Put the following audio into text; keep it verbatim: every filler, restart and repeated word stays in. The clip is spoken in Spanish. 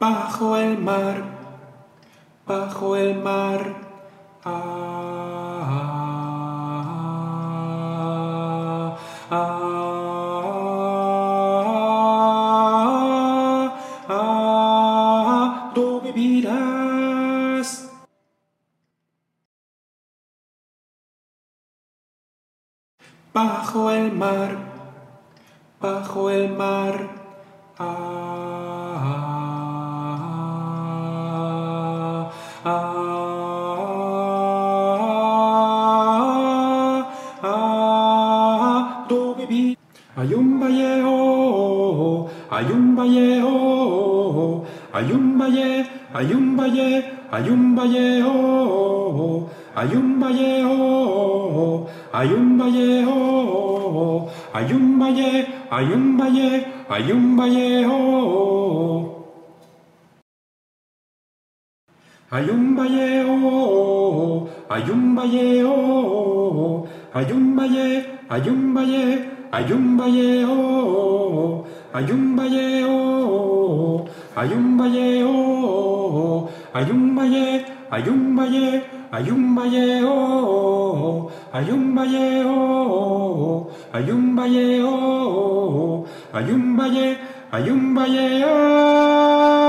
bajo el mar, bajo el mar. Ah, ah, ah, ah, tú vivirás. Bajo el mar, bajo el mar. Ah, ah, ah, ah, tú vivirás. Hay un valle, oh, hay un valle, oh, hay un valle, hay un valle, hay un valle, oh, hay un valle, oh, hay un valle, oh, hay un valle, hay un valle, hay un valle, oh. Hay un valle, oh, hay un valle, oh, hay un valle, hay un valle, hay un valle, oh, hay un valle, oh, hay un valle, oh, hay un valle, hay un valle, hay un valle, oh, hay un valle, oh, hay un valle, oh, hay un valle, hay un valle, oh.